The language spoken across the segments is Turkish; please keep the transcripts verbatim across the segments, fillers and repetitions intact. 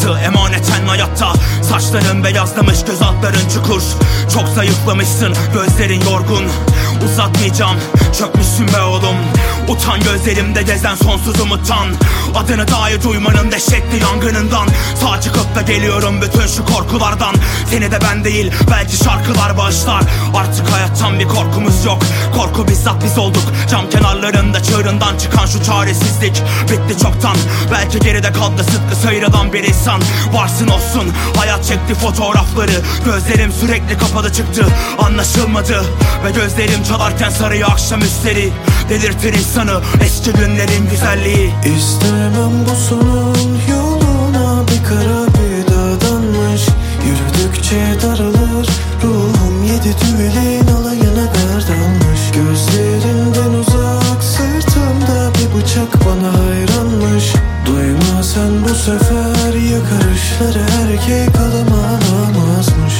bıraktı emaneten hayatta. Saçların beyazlamış, göz altların çukur. Çok zayıflamışsın, gözlerin yorgun. Uzatmayacağım, çökmüşsün be oğlum. Utan gözlerimde gezen sonsuz umuttan. Adını dahi duymanın dehşetli yangınından. Sağ çıkıp da geliyorum bütün şu korkulardan. Seni de ben değil, belki şarkılar bağışlar. Artık hayattan bir korkumuz yok. Korku bizzat biz olduk. Cam kenarlarında çığırından çıkan şu çaresizlik bitti çoktan. Belki geride kaldı sıtkı sıyrılan bir insan. Varsın olsun, hayat çekti fotoğrafları. Gözlerim sürekli kapalı çıktı, anlaşılmadı. Ve gözlerim çalarken sarıyor akşamüstleri. Delirtir insanı eski günlerin güzelliği. İstemem bu sonun yoluna, bir kara bir dağdanmış. Yürüdükçe daralır ruhum, yedi düvelin alayına gardanmış. Gözlerinden uzak, sırtımda bir bıçak bana hayranmış. Duyma sen bu sefer yakarışları, erkek alamazmış.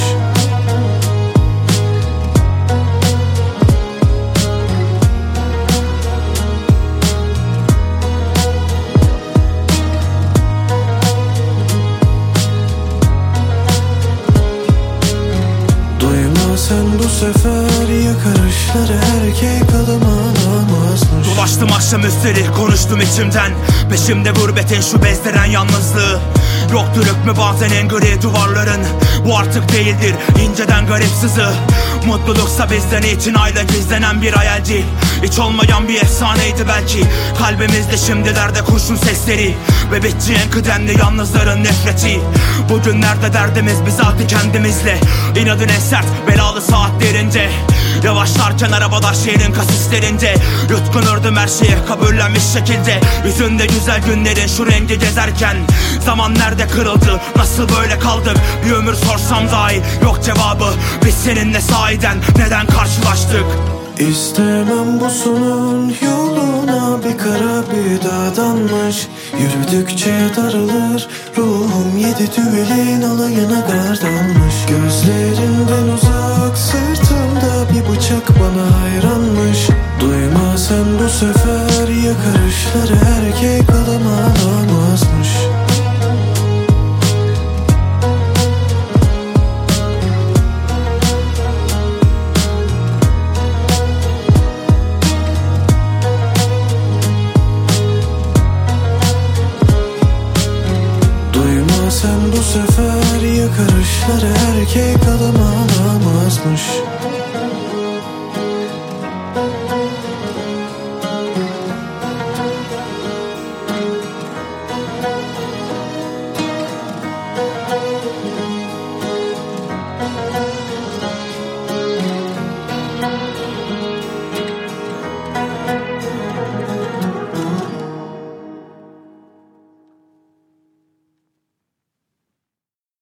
Sen bu sefer yakarışları, erkek adam alamazmış. Dolaştım akşamüstleri, konuştum içimden. Peşimde gurbetin şu bezderen yalnızlığı. Yoktur hükmü bazen en gri duvarların. Bu artık değildir inceden garip sızı. Mutluluksa bizden için ayda gizlenen bir hayal değil. Hiç olmayan bir efsaneydi belki. Kalbimizde şimdilerde kurşun sesleri. Ve bitti en kıdemli yalnızların nefreti. Bugünlerde derdimiz bizatihi kendimizle. İnadın en sert belalı saatlerince. Yavaşlarken arabalar şehrin kasislerinde. Yutkunurdum her şeye kabullenmiş şekilde. Yüzünde güzel günlerin şu rengi gezerken. Zaman nerede kırıldı, nasıl böyle kaldık? Bir ömür sorsam dahi yok cevabı. Biz seninle sahiden neden karşılaştık? İstemem bu sonun yoluna, bir kara bir dağdanmış. Yürüdükçe daralır ruhum, yedi düvelin alayına gardanmış. Gözlerinden uzak, sırtımda bir bıçak bana hayranmış. Duyma sen bu sefer yakarışları, erkek adam alamazmış. Sen bu sefer yakarışları, erkek adam alamazmış.